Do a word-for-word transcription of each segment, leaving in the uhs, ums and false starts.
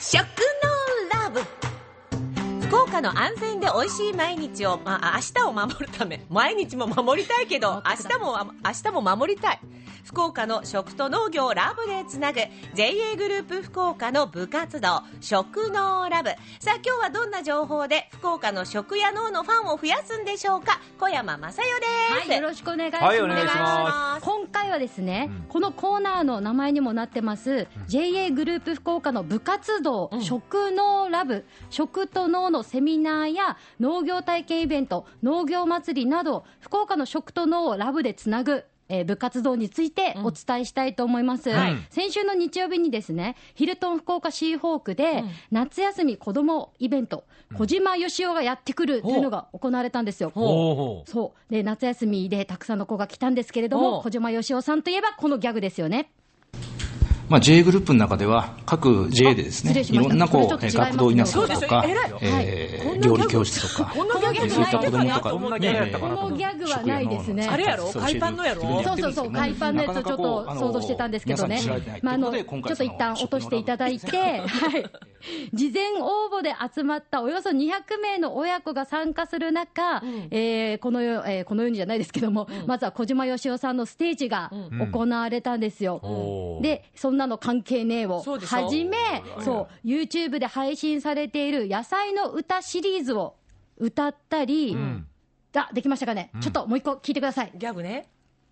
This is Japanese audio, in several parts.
食のラブ。福岡の安全で美味しい毎日を、まあ、明日を守るため、毎日も守りたいけど明日も明日も守りたい。福岡の食と農業をラブでつなぐ ジェイエー グループ福岡の部活動食農ラブ。さあ今日はどんな情報で福岡の食や農のファンを増やすんでしょうか。小山正代です。 はい、よろしくお願いします。 はい、お願いします。 今回はですね、 うん、 このコーナーの名前にもなってます、うん、ジェイエー グループ福岡の部活動、うん、食農ラブ、食と農のセミナーや農業体験イベント、農業祭りなど福岡の食と農をラブでつなぐえー、部活動についてお伝えしたいと思います、うんはい、先週の日曜日にですね、ヒルトン福岡シーホークで、うん、夏休み子どもイベント、うん、小島よしおがやってくるというのが行われたんですよ。そうで、夏休みでたくさんの子が来たんですけれども、小島よしおさんといえばこのギャグですよね。 まあ、ジェイ グループの中では各 ジェイ でですね、いろんなこう学童稲作とか、えー、料理教室とか、そういった子どもとか、 このギャグはないですね。 あれやろ、海パンのやろ。 そうそうそう、海パンのやつをちょっと想像してたんですけどね。まあ、あのちょっと一旦落としていただいて、はい、事前応募で集まったおよそにひゃくめいの親子が参加する中、うん、えー、このよ、えー、このようにじゃないですけども、うん、まずは小島よしおさんのステージが行われたんですよ。うん、で、そんなの関係ねえをはじめ、そう YouTube で配信されている野菜の歌シリーズを歌ったり、うん、あ、できましたかね、うん、ちょっともう一個聞いてください。 ギャグね。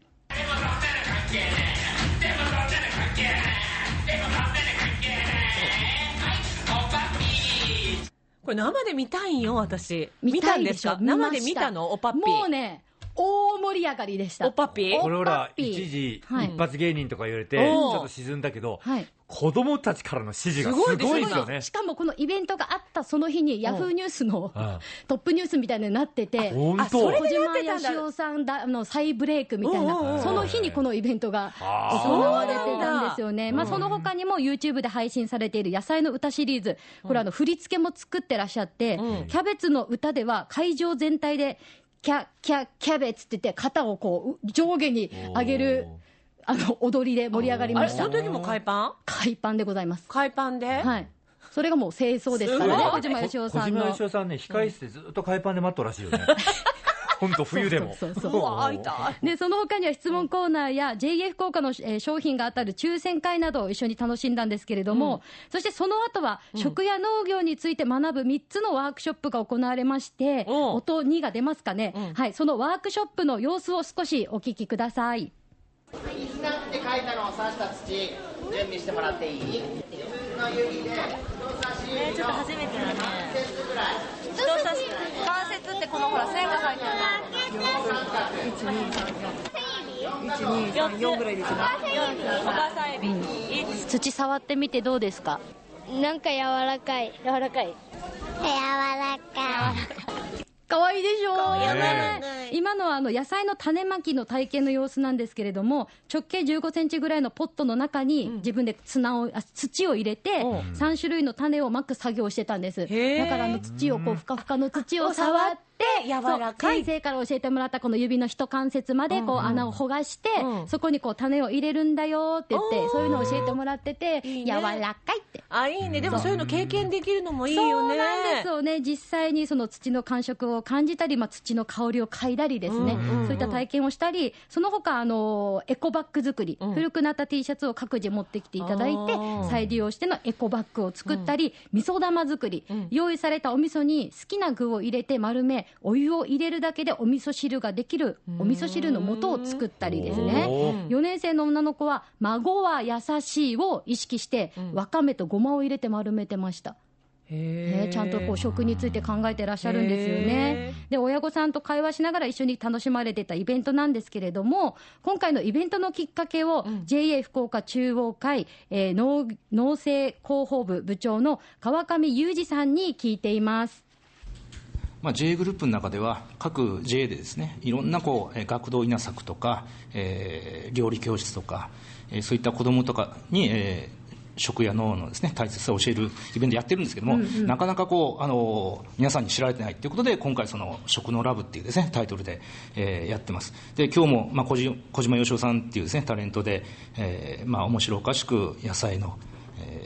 これ生で見たいんよ、私。見たんですか？生で見たの？おパッピー。 もうね、大盛り上がりでした。 おパッピー。 これほら一時、はい、一発芸人とか言われてちょっと沈んだけど、はい、子供たちからの支持がすごいですよね。 しかもこのイベントがあったその日にヤフーニュースのトップニュースみたいになってて、 あ、それでやってたんだ。 小島よしおさんだの再ブレイクみたいな、その日にこのイベントが行われてたんですよね。まあ、その他にも YouTube で配信されている野菜の歌シリーズ、これあの振り付けも作ってらっしゃって、うん、キャベツの歌では会場全体でキャキャキャベツって言って肩をこう上下に上げるあの踊りで盛り上がりました。 あれ、その時も海パン？ 海パンでございます。 海パンで、 はい、それがもう清掃ですからね。小島よしおさんの小島よしおさんね、控室でずっと海パンで待っとるらしいよね。本当冬でも。 そうそうそうそう。うわ、痛い。で、その他には質問コーナーや ジェイエー 福岡の、えー、商品が当たる抽選会などを一緒に楽しんだんですけれども、うん、そしてその後は食や農業について学ぶみっつのワークショップが行われまして、うん、音にが出ますかね、うん、はい、そのワークショップの様子を少しお聞きください。 水菜って書いたのを刺した土準備してもらっていい？自分の指で人差し指のちょっと初めてだね。 関節ぐらい。 人差し関節ってこのほら線が入ってるの。いちにさんよんよんぐらいですね。お母さん指。 土触ってみてどうですか？ なんか柔らかい。 柔らかい。 柔らかい。 かわいいでしょう、 ね、 今のはあの野菜の種まきの体験の様子なんですけれども、直径じゅうごセンチぐらいのポットの中に自分で砂を、あ、土を入れてさんしゅるいの種をまく作業をしてたんです。だからあの土をこうふかふかの土を触って柔らかい、 先生から教えてもらったこの指の一関節までこう穴をほがして、うんうん、そこにこう種を入れるんだよって言って、そういうのを教えてもらってて、いいね、柔らかいって。 あ、いいね。でもそういうの経験できるのもいいよね。 そうなんですよね。実際にその土の感触を感じたり、まあ、土の香りを嗅いだりですね、うんうんうん、そういった体験をしたり、その他あのエコバッグ作り、うん、古くなった T シャツを各自持ってきていただいて再利用してのエコバッグを作ったり、うん、味噌玉作り、うん、用意されたお味噌に好きな具を入れて丸め、お湯を入れるだけでお味噌汁ができるお味噌汁の素を作ったりですね。よねん生の女の子は孫は優しいを意識して、うん、わかめとごまを入れて丸めてました。ね、ちゃんとこう食について考えてらっしゃるんですよね。で、親御さんと会話しながら一緒に楽しまれてたイベントなんですけれども、今回のイベントのきっかけを、うん、ジェイエー 福岡中央会、えー、農, 農政広報部部長の川上裕二さんに聞いています。 まあ、ジェイエー グループの中では各 ジェイエー でですね、いろんなこう学童稲作とか、えー、料理教室とか、えー、そういった子どもとかに、えー食や農のですね、大切さを教えるイベントやってるんですけども、うんうん、なかなかこうあの皆さんに知られてないということで、今回その食のラブっていうですねタイトルで、えー、やってます。で、今日も、まあ、小島、小島よしおさんっていうですねタレントで、えーまあ、面白おかしく野菜の、えー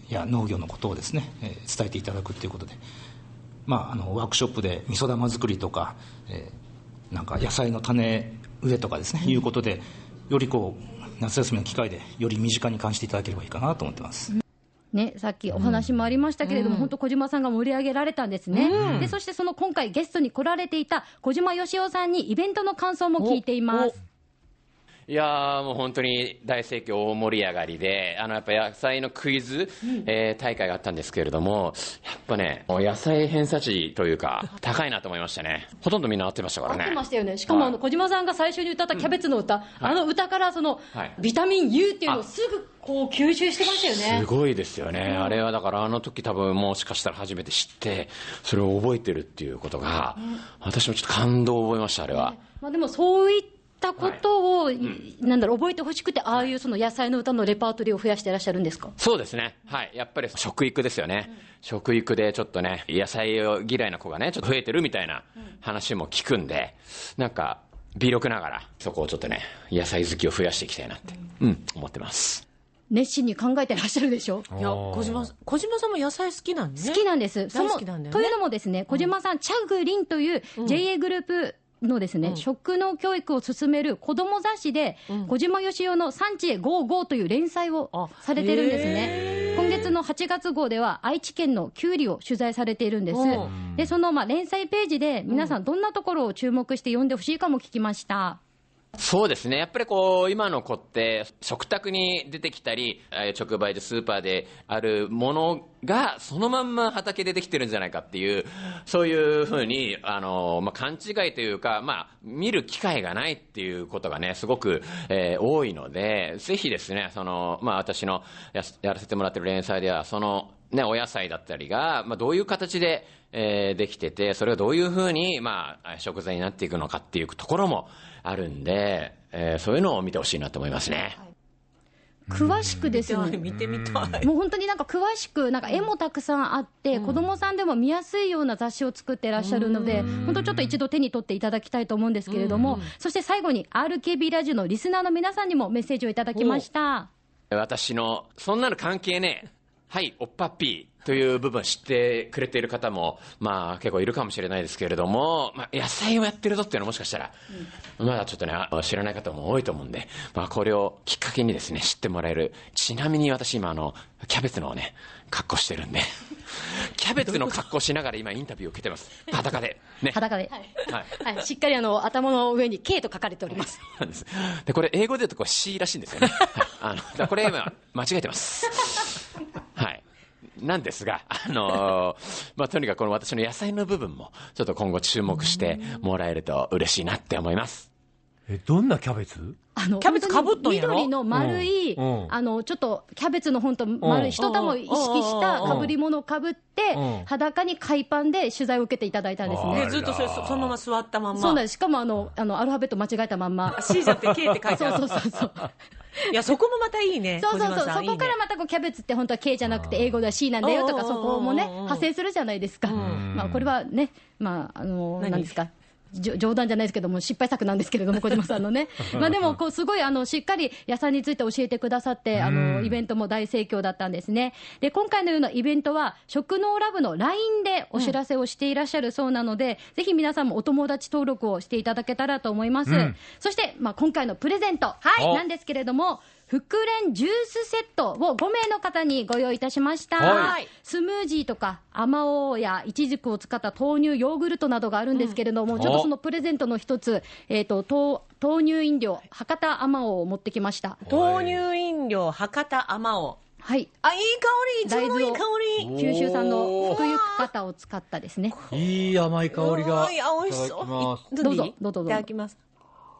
や農業のことをですね、えー、伝えていただくということで、まあ、あのワークショップで味噌玉作りとか、えー、なんか野菜の種植えとかですね、うん、いうことでよりこう夏休みの機会でより身近に感じていただければいいかなと思ってます。 ね、さっきお話もありましたけれども、うん、本当小島さんが盛り上げられたんですね、うん、でそしてその今回ゲストに来られていた小島よしおさんにイベントの感想も聞いています。 いやーもう本当に大盛況、大盛り上がりで、あのやっぱ野菜のクイズ、うん、えー、大会があったんですけれども、やっぱね、野菜偏差値というか高いなと思いましたね。ほとんどみんな合ってましたからね。 合ってましたよね。しかもあの小島さんが最初に歌ったキャベツの歌、うん、あの歌からその、はい、ビタミン U っていうのをすぐこう吸収してましたよね。 すごいですよね、うん、あれはだからあの時多分もしかしたら初めて知ってそれを覚えてるっていうことが、うん、私もちょっと感動を覚えました、あれは、 ね。まあ、でもそういったことを、はい、うん、なんだろう、覚えてほしくて、ああいうその野菜の歌のレパートリーを増やしていらっしゃるんですか？ そうですね、はい、やっぱり食育ですよね、うん、食育でちょっとね、野菜嫌いな子がねちょっと増えてるみたいな話も聞くんで、なんか微力ながらそこをちょっとね野菜好きを増やしていきたいなって、うんうん、思ってます。 熱心に考えてらっしゃるでしょ。 いや、小島、小島さんも野菜好きなんですね。 好きなんです。 大好きなんだよね。 というのもですね、小島さん、うん、チャグリンという ジェイエー グループのですね、うん、食農教育を進める子ども雑誌で、うん、小島よしおの産地へゴーゴーという連載をされてるんですね。今月のはちがつ号では愛知県のきゅうりを取材されているんです。でそのまあ連載ページで皆さんどんなところを注目して読んでほしいかも聞きました。 そうですね、やっぱりこう今の子って食卓に出てきたり直売でスーパーであるものがそのまんま畑でできてるんじゃないかっていう、そういうふうにあの、まあ、勘違いというか、まあ、見る機会がないっていうことがねすごく、えー、多いので、ぜひですねその、まあ、私の や, やらせてもらってる連載ではそのね、お野菜だったりが、まあ、どういう形で、えー、できてて、それがどういうふうに、まあ、食材になっていくのかっていうところもあるんで、えー、そういうのを見てほしいなと思いますね。 詳しくですね、 見てみたい。 もう本当になんか詳しく、なんか絵もたくさんあって、うん、子どもさんでも見やすいような雑誌を作ってらっしゃるので、本当ちょっと一度手に取っていただきたいと思うんですけれども、そして最後に アールケービー ラジオのリスナーの皆さんにもメッセージをいただきました。 私のそんなの関係ねえ、はい、おっぱっぴーという部分知ってくれている方も、まあ、結構いるかもしれないですけれども、まあ、野菜をやってるぞっていうのはもしかしたら、うん、まだちょっとね知らない方も多いと思うんで、まあ、これをきっかけにですね知ってもらえる。ちなみに私今あのキャベツのね格好してるんでキャベツの格好しながら今インタビューを受けてます。裸で、ね、 裸で、はいはい、しっかりあの頭の上に K と書かれております。 そうなんです。でこれ英語で言うとこれ C らしいんですよね、はい、あのだこれ今間違えてますはいなんですが、あのーまあ、とにかくこの私の野菜の部分もちょっと今後注目してもらえると嬉しいなって思います。 え、どんなキャベツ？ あのキャベツかぶっとんやろ？ 緑の丸い、うんうん、あのちょっとキャベツのほんと丸い一玉を意識したかぶり物をかぶって、うん、裸に海パンで取材を受けていただいたんですね。 ずっとそれ そ, そのまま座ったまんま。 そうなんです。しかもあのあのアルファベット間違えたまんま C じゃなくて K って書いてある。 そうそうそうそういやそこもまたいいね。 そうそうそう、そこからまたこうキャベツって本当は K じゃなくて英語では C なんだよとか、そこもね派生するじゃないですか。まあこれはね、まああの何ですか、冗談じゃないですけども失敗作なんですけれども小島さんのねまあでもこうすごいあのしっかり野菜について教えてくださって、あのイベントも大盛況だったんですね。で今回のようなイベントは食農ラブの ライン でお知らせをしていらっしゃるそうなので、うん、ぜひ皆さんもお友達登録をしていただけたらと思います、うん、そして、まあ、今回のプレゼント、はい、なんですけれども福連ジュースセットをごめいの方にご用意いたしました、はい、スムージーとかあまおうやいちじくを使った豆乳ヨーグルトなどがあるんですけれども、うん、ちょっとそのプレゼントの一つ、えーと、豆乳飲料博多あまおうを持ってきました。 豆乳飲料博多あまおう、 はい、 あ、いい香り、いつものいい香り、 九州産の福ゆく方を使ったですね、 いい甘い香りが。 いや美味しそう。 どうぞどうぞどうぞ。 いただきます。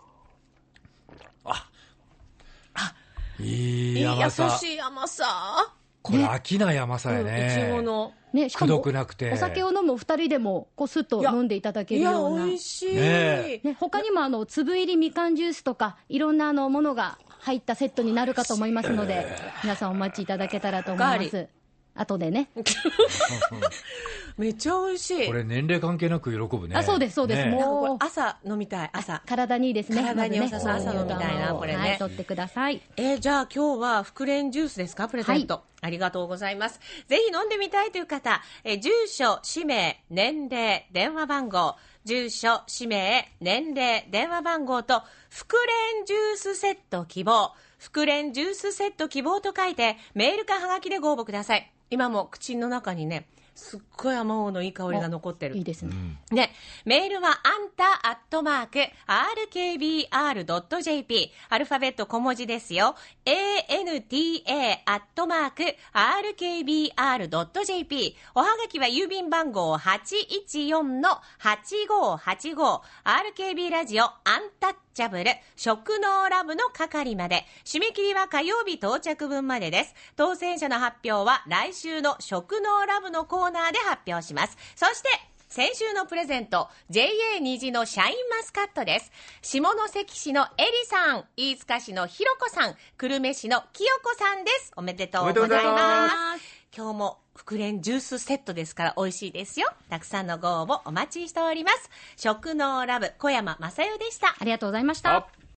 いい甘さ、 優しい甘さ、 これ飽きない甘さやね。 いちごのね、しかもくどくなくてお酒を飲むお二人でもこうスッと飲んでいただけるような。 いや美味しい、 ねね、他にもあの粒入りみかんジュースとかいろんなあのものが入ったセットになるかと思いますので、皆さんお待ちいただけたらと思います。 後でね。 めっちゃ美味しい。 これ年齢関係なく喜ぶね。 あ、そうですそうです。 ね、 もう朝飲みたい。朝体にいいですね。 体に良さそう、 まずね、 朝飲みたいなこれね。 はい、取ってください。 えー、じゃあ今日は福連ジュースですか、プレゼント。はい、ありがとうございます。ぜひ飲んでみたいという方、えー、住所、氏名、年齢、電話番号、住所、氏名、年齢、電話番号と福連ジュースセット希望、福連ジュースセット希望と書いてメールかはがきでご応募ください。今も口の中にね、すっごいあまおうのいい香りが残ってる。 いいですね。 で、メールはあんたアットマーク アールケービーアールドットジェーピー、 アルファベット小文字ですよ。 エーエヌティーエー アットマーク アールケービーアールドットジェーピー、 おはがきは郵便番号 はちいちよん はちごーはちごー、 アールケービー ラジオアンタッチャブル食能ラブの係まで。締め切りは火曜日到着分までです。当選者の発表は来週の食能ラブのコーナーで発表します。そして先週のプレゼント ジェイエー 虹のシャインマスカットです。下関市のエリさん、飯塚市のひろこさん、久留米市のきよこさんです。おめでとうございます。今日も福連ジュースセットですから美味しいですよ。たくさんのご応募お待ちしております。食能ラブ小山正代でした。 ありがとうございました。